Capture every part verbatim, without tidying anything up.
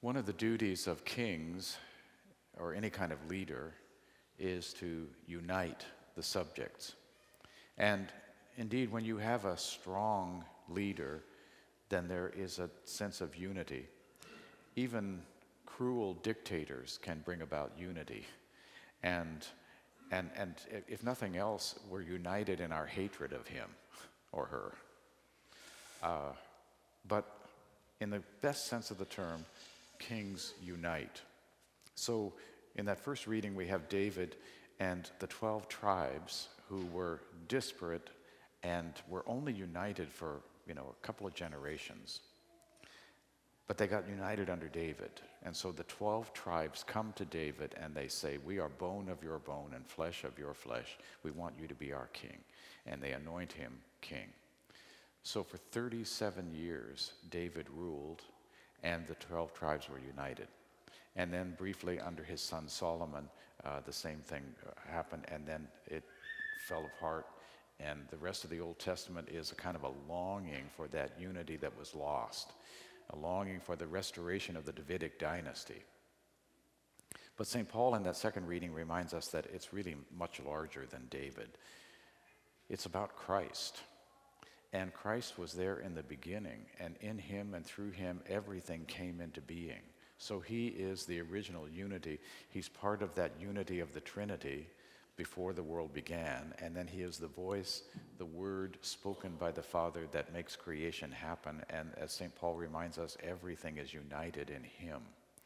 One of the duties of kings, or any kind of leader, is to unite the subjects. And indeed, when you have a strong leader, then there is a sense of unity. Even cruel dictators can bring about unity. And, and, and if nothing else, we're united in our hatred of him or her. Uh, but in the best sense of the term, kings unite. So in that first reading, we have David and the twelve tribes who were disparate and were only united for, you know, a couple of generations. But they got united under David. And so the twelve tribes come to David and they say, we are bone of your bone and flesh of your flesh. We want you to be our king. And they anoint him king. So for thirty-seven years, David ruled, and the twelve tribes were united. And then briefly under his son Solomon, uh, the same thing happened, and then it fell apart. And the rest of the Old Testament is a kind of a longing for that unity that was lost, a longing for the restoration of the Davidic dynasty. But Saint Paul in that second reading reminds us that it's really much larger than David. It's about Christ. And Christ was there in the beginning, and in him and through him, everything came into being. So he is the original unity. He's part of that unity of the Trinity before the world began, and then he is the voice, the word spoken by the Father that makes creation happen. And as Saint Paul reminds us, everything is united in him.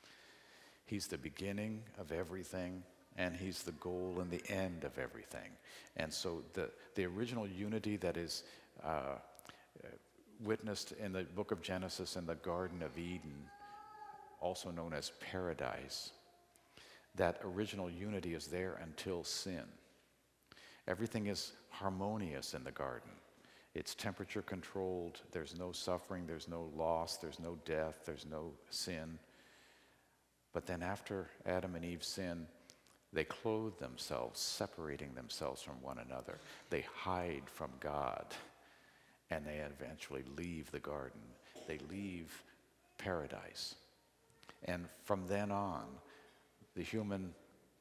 He's the beginning of everything, and he's the goal and the end of everything. And so the, the original unity that is uh, witnessed in the book of Genesis in the Garden of Eden, also known as paradise, that original unity is there until sin. Everything is harmonious in the garden. It's temperature controlled. There's no suffering. There's no loss. There's no death. There's no sin. But then after Adam and Eve sin, they clothe themselves, separating themselves from one another. They hide from God, and they eventually leave the garden. They leave paradise. And from then on, the human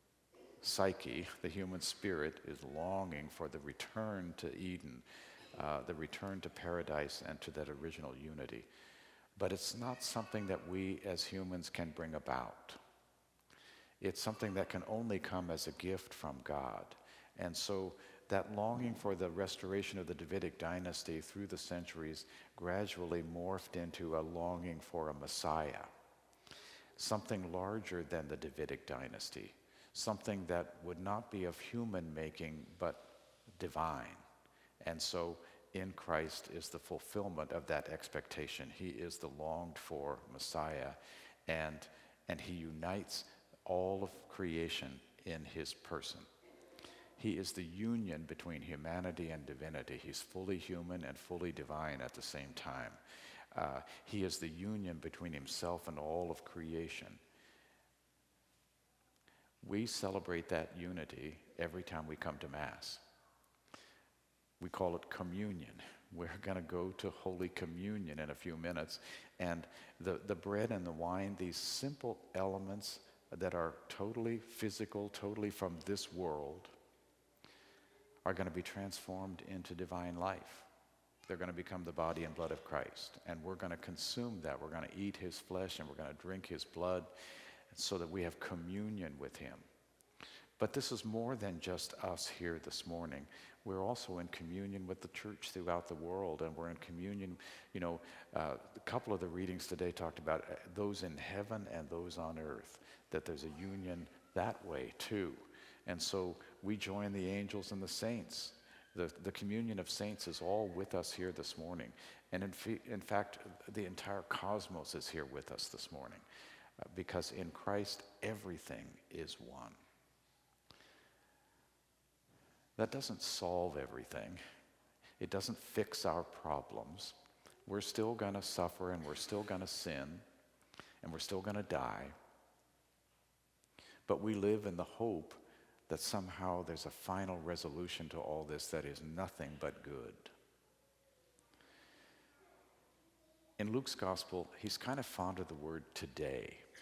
psyche, the human spirit, is longing for the return to Eden, uh, the return to paradise and to that original unity. But it's not something that we as humans can bring about. It's something that can only come as a gift from God. And so that longing for the restoration of the Davidic dynasty through the centuries gradually morphed into a longing for a Messiah. Something larger than the Davidic dynasty, something that would not be of human making, but divine. And so in Christ is the fulfillment of that expectation. He is the longed for Messiah, and, and he unites all of creation in his person. He is the union between humanity and divinity. He's fully human and fully divine at the same time. Uh, he is the union between himself and all of creation. We celebrate that unity every time we come to Mass. We call it communion. We're going to go to Holy Communion in a few minutes. And the, the bread and the wine, these simple elements that are totally physical, totally from this world, are going to be transformed into divine life. They're going to become the body and blood of Christ. And we're going to consume that. We're going to eat his flesh and we're going to drink his blood so that we have communion with him. But this is more than just us here this morning. We're also in communion with the church throughout the world, and we're in communion, you know, uh, a couple of the readings today talked about those in heaven and those on earth, that there's a union that way too. And so we join the angels and the saints. The, the communion of saints is all with us here this morning. And in, fe- in fact, the entire cosmos is here with us this morning, uh, because in Christ, everything is one. That doesn't solve everything. It doesn't fix our problems. We're still going to suffer, and we're still going to sin, and we're still going to die. But we live in the hope that somehow there's a final resolution to all this that is nothing but good. In Luke's gospel, he's kind of fond of the word today.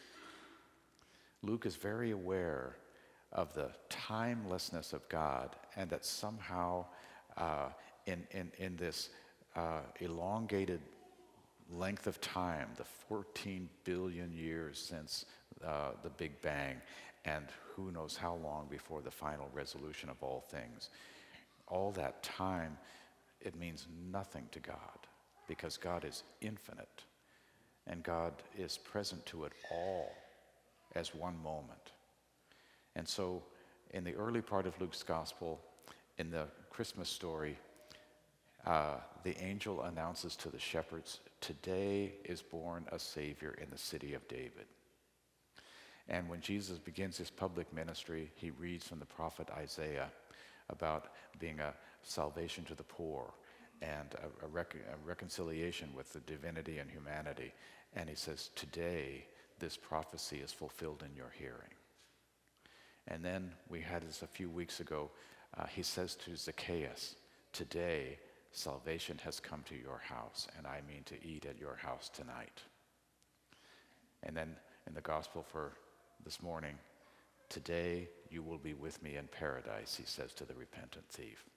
Luke is very aware of the timelessness of God, and that somehow uh, in, in, in this uh, elongated length of time, the fourteen billion years since uh, the Big Bang, and who knows how long before the final resolution of all things, all that time, it means nothing to God, because God is infinite, and God is present to it all as one moment. And so in the early part of Luke's gospel, in the Christmas story, uh, the angel announces to the shepherds, today is born a Savior in the city of David. And when Jesus begins his public ministry, he reads from the prophet Isaiah about being a salvation to the poor and a, a, rec- a reconciliation with the divinity and humanity. And he says, today this prophecy is fulfilled in your hearing. And then we had this a few weeks ago. Uh, he says to Zacchaeus, today salvation has come to your house, and I mean to eat at your house tonight. And then in the gospel for this morning, today you will be with me in paradise, he says to the repentant thief.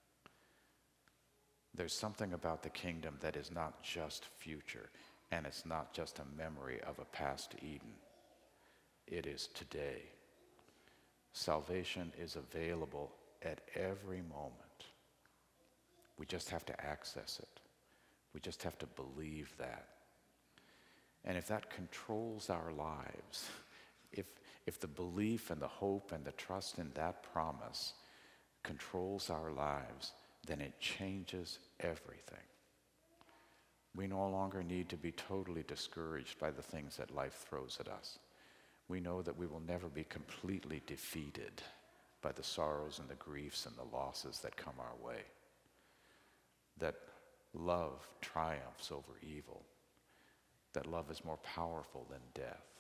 There's something about the kingdom that is not just future, and it's not just a memory of a past Eden. It is today. Salvation is available at every moment. We just have to access it. We just have to believe that. And if that controls our lives, if, if the belief and the hope and the trust in that promise controls our lives, then it changes everything. We no longer need to be totally discouraged by the things that life throws at us. We know that we will never be completely defeated by the sorrows and the griefs and the losses that come our way. That love triumphs over evil. That love is more powerful than death.